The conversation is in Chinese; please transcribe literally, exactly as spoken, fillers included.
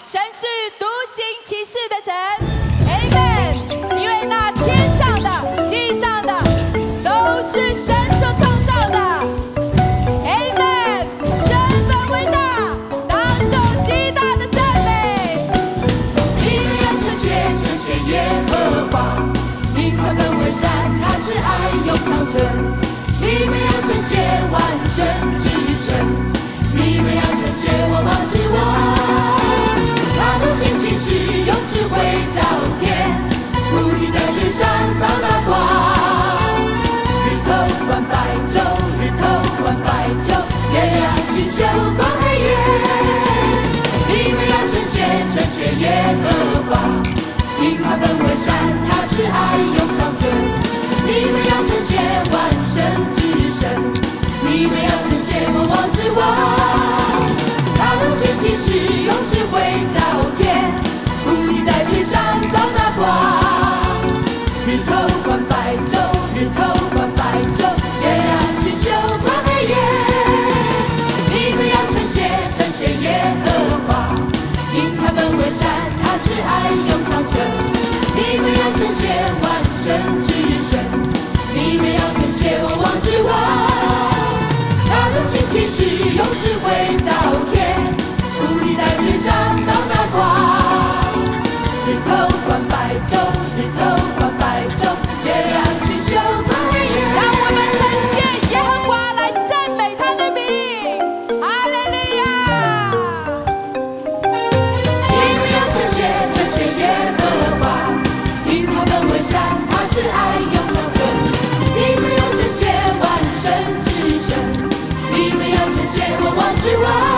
神是独行其事的神 ，Amen。因为那天上的、地上的都是神所创造的 ，Amen。神本伟大，当受极大的赞美。 你们要称谢，称谢耶和华，你快本为善，他慈爱永长存。你们要称谢万神之神，你们要称谢我王之王。他独行其事，用智慧造天，不以在世上造大光。日头换白昼，日头换白昼，月亮星宿光黑夜。你们要称谢，称谢耶和华，因他本为善，他慈爱永长存。你们要称谢万神之神，你们要称谢我王之王。他独行其事，用智慧造天，不以在世上造大光。日头换白昼，日头换白昼，月亮星宿光黑夜。你们要称谢，称谢耶和华，因他本为善，他慈爱永长存。你们要称谢万神之神，你们要称谢我王之王。他独行其事，用智慧造天，不以在世上造大光。日头换白昼，日头换白昼，月亮星宿光黑夜。 让我们称谢耶和华，来赞美他的名，哈利路亚。 你们要称谢，称谢耶和华，因他本为善，他慈爱永长存。你们要称谢万神之神，你们要称谢我王之王。